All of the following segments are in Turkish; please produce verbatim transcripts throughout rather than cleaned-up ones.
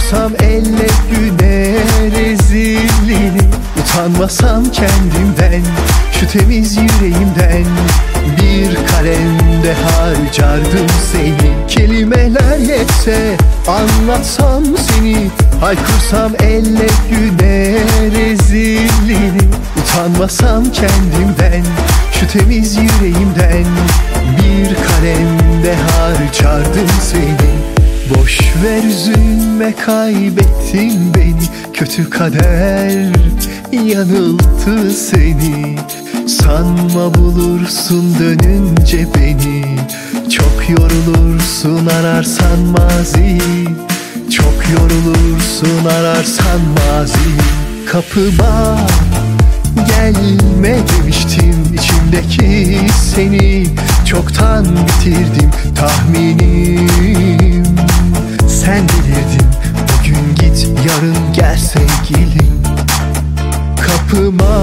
kursam elle güne rezilliğini, utanmasam kendimden, şu temiz yüreğimden. Bir kalemde harcardım seni, kelimeler yetse anlatsam seni. Haykırsam elle güne rezilliğini, utanmasam kendimden, şu temiz yüreğimden. Bir kalemde harcardım seni. Boş ver üzülme, kaybettin beni, kötü kader yanılttı seni. Sanma bulursun dönünce beni, çok yorulursun ararsan maziyi, çok yorulursun ararsan maziyi. Kapıma gelme demiştim, içimdeki seni çoktan bitirdim tahminim. Sen delirdin, bugün git yarın gel sevgilim. Kapıma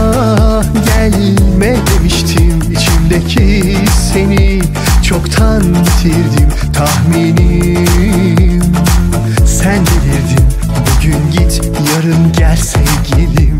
gelme demiştim, içimdeki seni çoktan bitirdim tahminim. Sen delirdin, bugün git yarın gel sevgilim.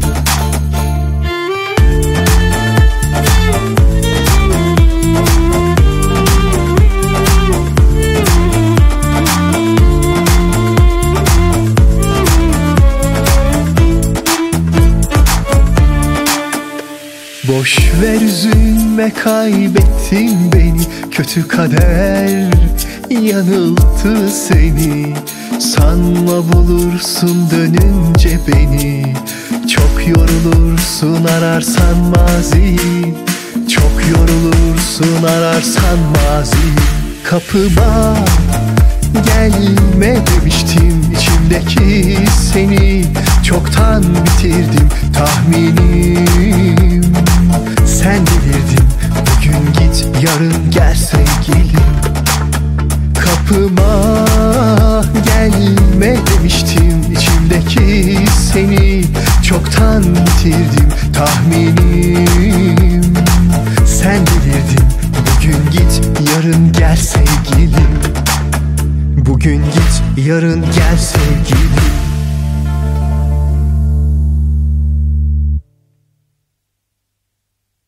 Boş ver üzülme, kaybettin beni, kötü kader yanılttı seni. Sanma bulursun dönünce beni, çok yorulursun ararsan maziyi, çok yorulursun ararsan maziyi. Kapıma gelme demiştim, içimdeki seni çoktan bitirdim tahminim. Sen delirdin, bugün git yarın gel sevgilim. Kapıma gelme demiştim, içimdeki seni çoktan bitirdim tahminim. Sen delirdin, bugün git yarın gel sevgilim. Bugün git yarın gel sevgilim.